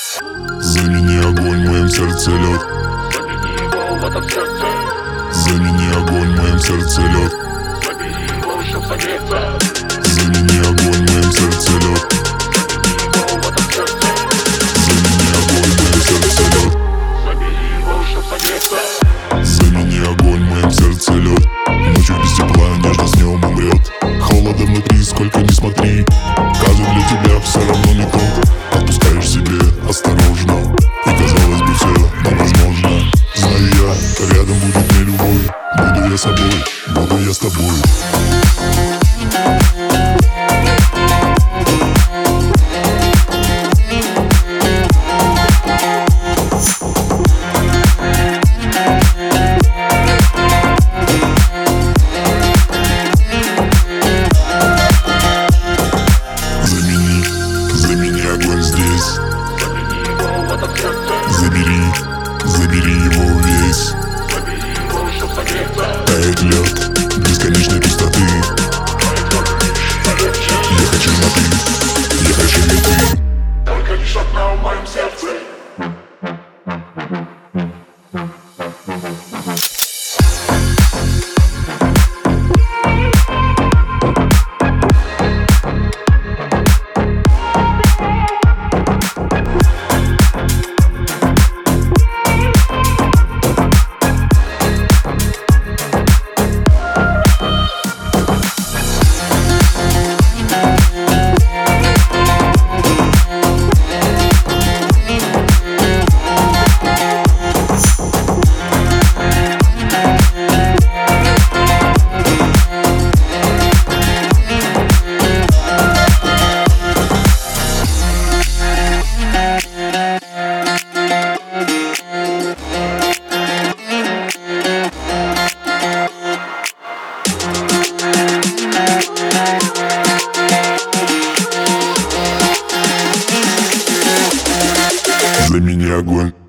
Замени огонь в моем сердце лед. Замени его в этом сердце. Замени огонь в моем сердце лед. Забери его, чтоб согреться. Замени огонь в моем сердце лед. Замени его в этом сердце. Замени огонь в моем сердце лед. Забери его, чтоб согреться. Замени огонь в моем сердце лед. Ночью без тепла, нежность в нем умрет. Холода внутри, сколько ни смотри. Каждый для тебя все равно не тот. Отпускаешь себе осторожно. И казалось бы все невозможно. Знаю я, рядом будет не любовь. Буду я собой, буду я с тобой. Замени огонь здесь. Замени его в этом сердце. Забери его весь. Забери его, чтоб согреться. Тает лед бесконечной пустоты. Я хочу на ты, я хочу не ты. Только лишь одна в моем сердце. Замени огонь.